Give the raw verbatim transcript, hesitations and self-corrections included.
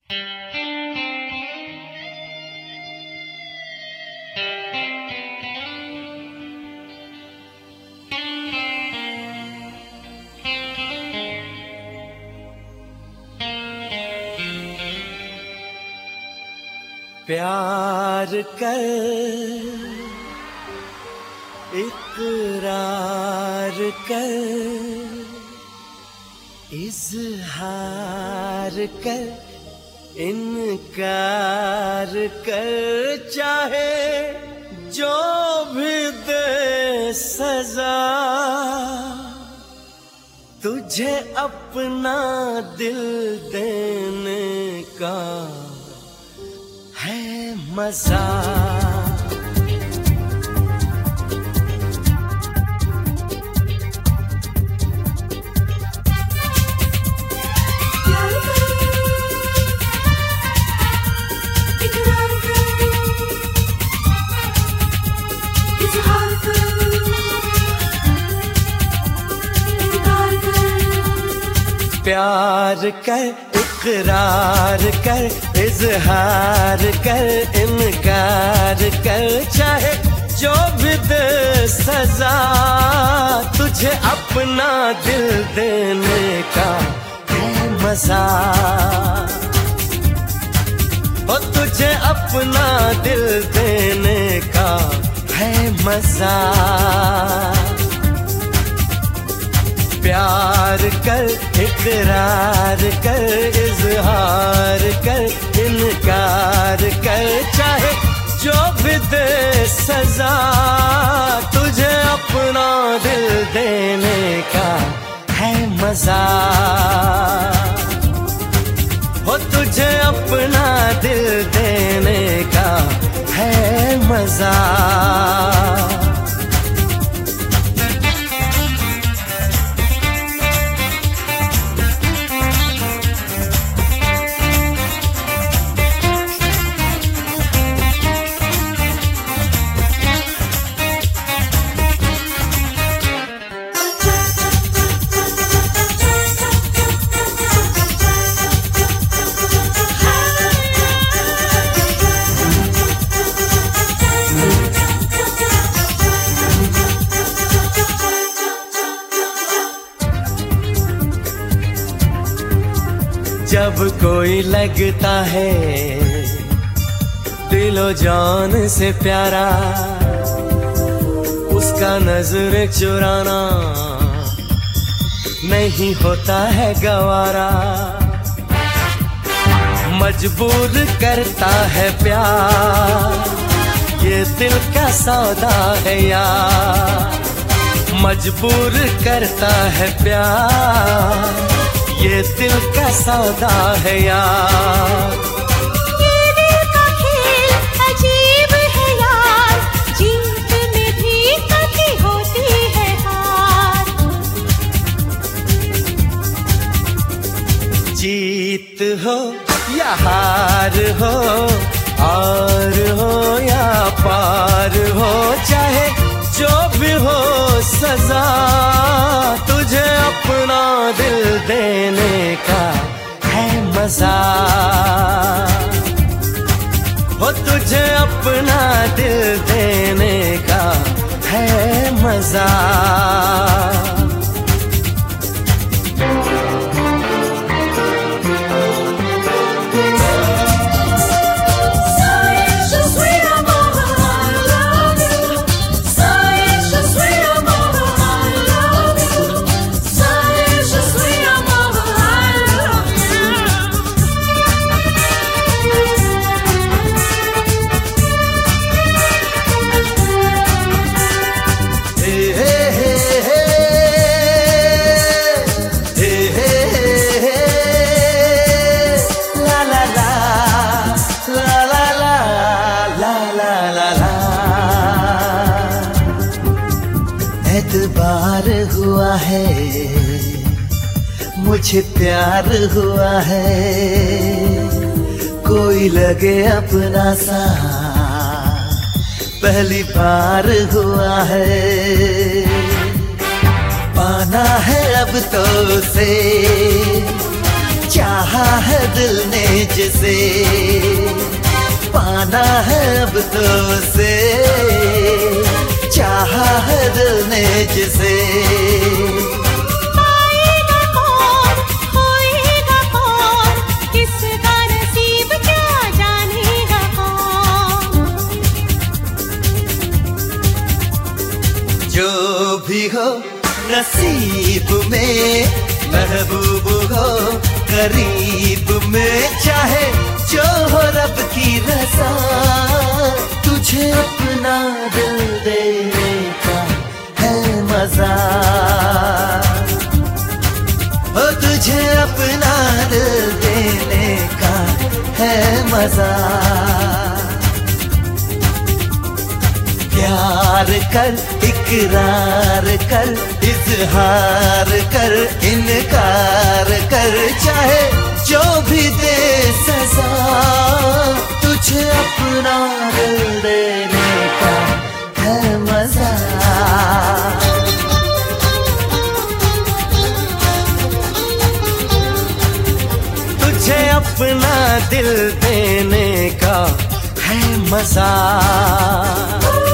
प्यार कर, इकरार कर, इजहार कर, इनकार कर, चाहे जो भी दे सजा, तुझे अपना दिल देने का है मजा। प्यार कर, इकरार कर, इजहार कर, इनकार कर, चाहे जो भी दे सजा, तुझे अपना दिल देने का है मजा। ओ तुझे अपना दिल देने का है मजा। प्यार कर, इकरार कर, इजहार कर, इनकार कर, चाहे जो भी दे सजा, तुझे अपना दिल देने का है मजा। हो तुझे अपना दिल देने का है मजा। जब कोई लगता है दिलो जान से प्यारा, उसका नजर चुराना नहीं होता है गवारा। मजबूर करता है प्यार, ये दिल का सौदा है यार। मजबूर करता है प्यार, ये दिल का सौदा है यार। ये दिल का खेल अजीब है यार, जीत में भी कभी होती है हार। जीत हो या हार हो, और हो या पार हो, चाहे जो भी हो सजा, तुझे अपना दिल देने का है मजा। हो तुझे अपना दिल देने का है मजा। एतबार हुआ है, मुझे प्यार हुआ है, कोई लगे अपना सा पहली बार हुआ है। पाना है अब तो उसे, चाहा है दिल ने जिसे पाना है अब तो उसे, चाहा है दिल ने जिसे। पाएगा कौन, खोएगा कौन, किसका नसीब क्या जानेगा कौन। जो भी हो नसीब में, महबूब हो करीब में, चाहे जो हो रब की रज़ा, तुझे अपना दिल देने का है मजा। ओ तुझे अपना दिल देने का है मजा। प्यार कर, इकरार कर, इजहार कर, इनकार कर, चाहे जो भी दे सजा, तुझे अपना दिल देने का है मजा। तुझे अपना दिल देने का है मजा।